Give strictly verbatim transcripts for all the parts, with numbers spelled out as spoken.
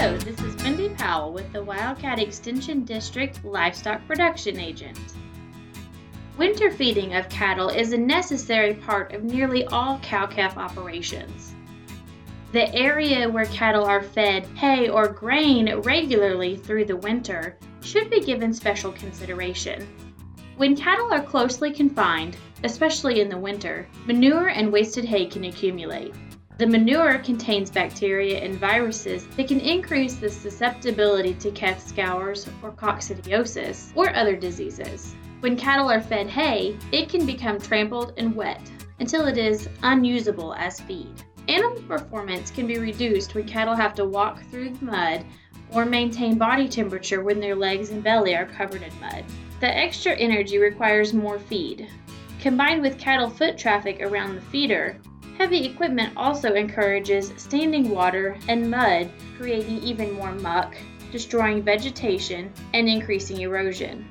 Hello, this is Wendy Powell with the Wildcat Extension District Livestock Production Agent. Winter feeding of cattle is a necessary part of nearly all cow-calf operations. The area where cattle are fed hay or grain regularly through the winter should be given special consideration. When cattle are closely confined, especially in the winter, manure and wasted hay can accumulate. The manure contains bacteria and viruses that can increase the susceptibility to calf scours or coccidiosis or other diseases. When cattle are fed hay, it can become trampled and wet until it is unusable as feed. Animal performance can be reduced when cattle have to walk through the mud or maintain body temperature when their legs and belly are covered in mud. The extra energy requires more feed. Combined with cattle foot traffic around the feeder, heavy equipment also encourages standing water and mud, creating even more muck, destroying vegetation, and increasing erosion.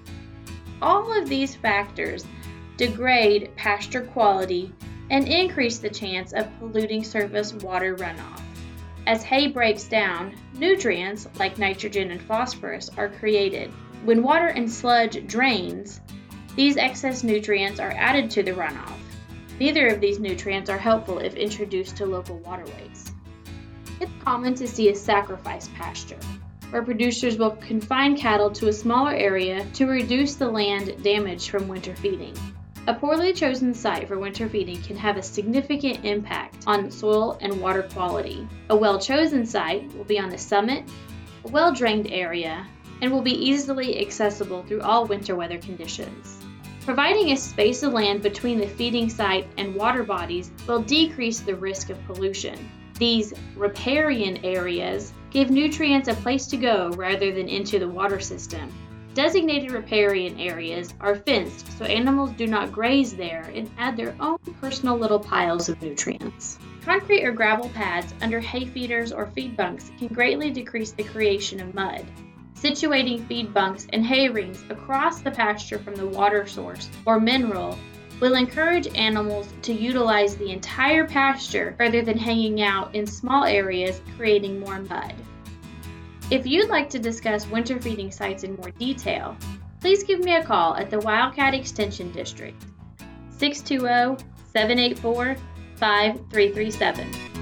All of these factors degrade pasture quality and increase the chance of polluting surface water runoff. As hay breaks down, nutrients like nitrogen and phosphorus are created. When water and sludge drains, these excess nutrients are added to the runoff. Neither of these nutrients are helpful if introduced to local waterways. It's common to see a sacrifice pasture, where producers will confine cattle to a smaller area to reduce the land damage from winter feeding. A poorly chosen site for winter feeding can have a significant impact on soil and water quality. A well-chosen site will be on a summit, a well-drained area, and will be easily accessible through all winter weather conditions. Providing a space of land between the feeding site and water bodies will decrease the risk of pollution. These riparian areas give nutrients a place to go rather than into the water system. Designated riparian areas are fenced so animals do not graze there and add their own personal little piles of nutrients. Concrete or gravel pads under hay feeders or feed bunks can greatly decrease the creation of mud. Situating feed bunks and hay rings across the pasture from the water source or mineral will encourage animals to utilize the entire pasture rather than hanging out in small areas creating more mud. If you'd like to discuss winter feeding sites in more detail, please give me a call at the Wildcat Extension District, six two zero, seven eight four, five three three seven.